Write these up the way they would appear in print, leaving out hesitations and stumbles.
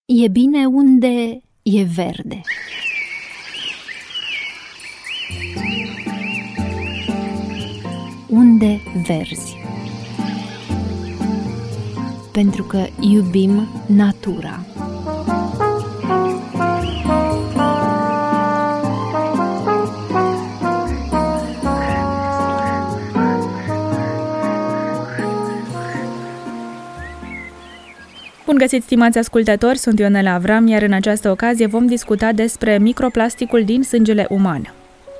E bine unde e verde. Unde verzi. Pentru că iubim natura. Bun găsit, stimați ascultători, sunt Ionela Avram, iar în această ocazie vom discuta despre microplasticul din sângele uman.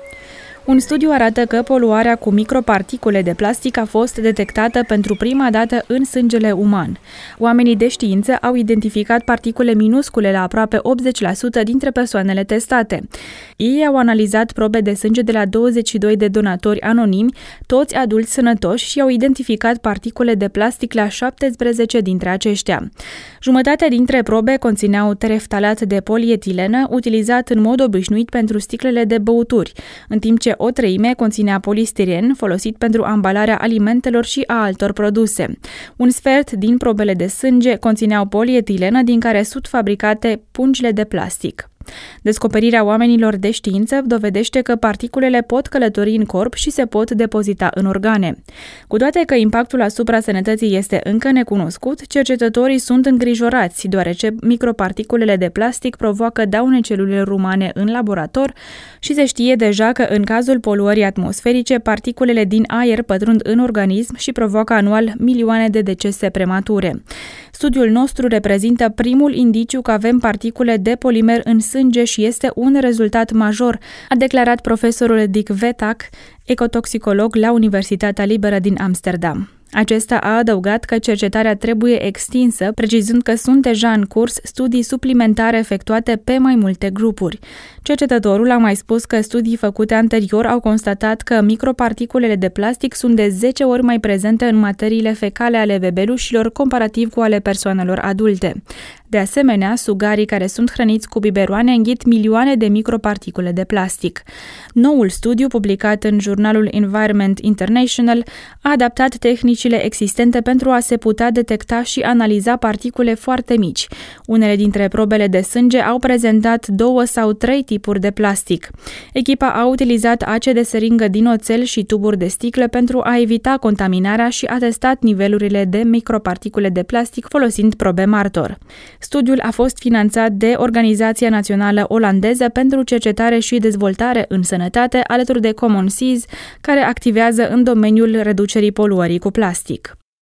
Un studiu arată că poluarea cu microparticule de plastic a fost detectată pentru prima dată în sângele uman. Oamenii de știință au identificat particule minuscule la aproape 80% dintre persoanele testate. Ei au analizat probe de sânge de la 22 de donatori anonimi, toți adulți sănătoși, și au identificat particule de plastic la 17 dintre aceștia. Jumătate dintre probe conțineau tereftalat de polietilenă, utilizat în mod obișnuit pentru sticlele de băuturi, în timp ce o treime conținea polistiren, folosit pentru ambalarea alimentelor și a altor produse. Un sfert din probele de sânge conțineau polietilenă, din care sunt fabricate pungile de plastic. Descoperirea oamenilor de știință dovedește că particulele pot călători în corp și se pot depozita în organe. Cu toate că impactul asupra sănătății este încă necunoscut, cercetătorii sunt îngrijorați, deoarece microparticulele de plastic provoacă daune celulelor umane în laborator și se știe deja că în cazul poluării atmosferice, particulele din aer pătrund în organism și provoacă anual milioane de decese premature. Studiul nostru reprezintă primul indiciu că avem particule de polimer în sânge și este un rezultat major, a declarat profesorul Dick Vetak, ecotoxicolog la Universitatea Liberă din Amsterdam. Acesta a adăugat că cercetarea trebuie extinsă, precizând că sunt deja în curs studii suplimentare efectuate pe mai multe grupuri. Cercetătorul a mai spus că studii făcute anterior au constatat că microparticulele de plastic sunt de 10 ori mai prezente în materiile fecale ale bebelușilor comparativ cu ale persoanelor adulte. De asemenea, sugarii care sunt hrăniți cu biberoane înghit milioane de microparticule de plastic. Noul studiu, publicat în jurnalul Environment International, a adaptat tehnicile existente pentru a se putea detecta și analiza particule foarte mici. Unele dintre probele de sânge au prezentat 2 sau 3 tipuri de plastic. Echipa a utilizat ace de seringă din oțel și tuburi de sticlă pentru a evita contaminarea și a testat nivelurile de microparticule de plastic folosind probe martor. Studiul a fost finanțat de Organizația Națională Olandeză pentru Cercetare și Dezvoltare în Sănătate, alături de Common Seas, care activează în domeniul reducerii poluării cu plastic.